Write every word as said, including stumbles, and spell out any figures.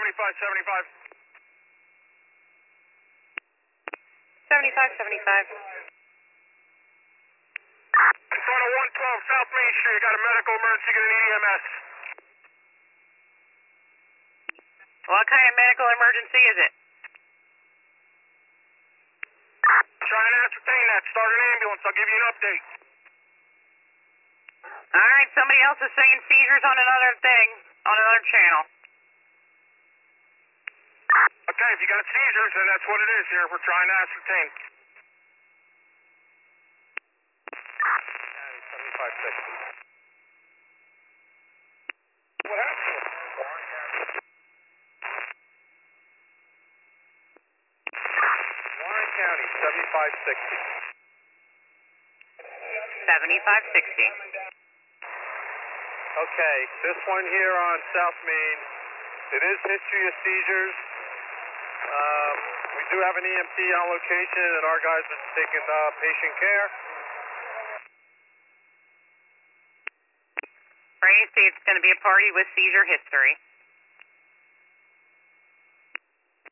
seventy-five, seventy-five. seventy-five, seventy-five. In front of one twelve South Main Street, you got a medical emergency, gonna need E M S. What kind of medical emergency is it? Try and ascertain that. Start an ambulance. I'll give you an update. All right, somebody else is saying seizures on another thing, on another channel. Okay, if you got seizures, then that's what it is here. We're trying to ascertain. seventy-five sixty. What happened? Warren County, seventy-five sixty. seventy-five sixty. Okay, this one here on South Main, it is history of seizures. Um, we do have an E M T on location, and our guys are taking uh, patient care. Ray, see, it's going to be a party with seizure history.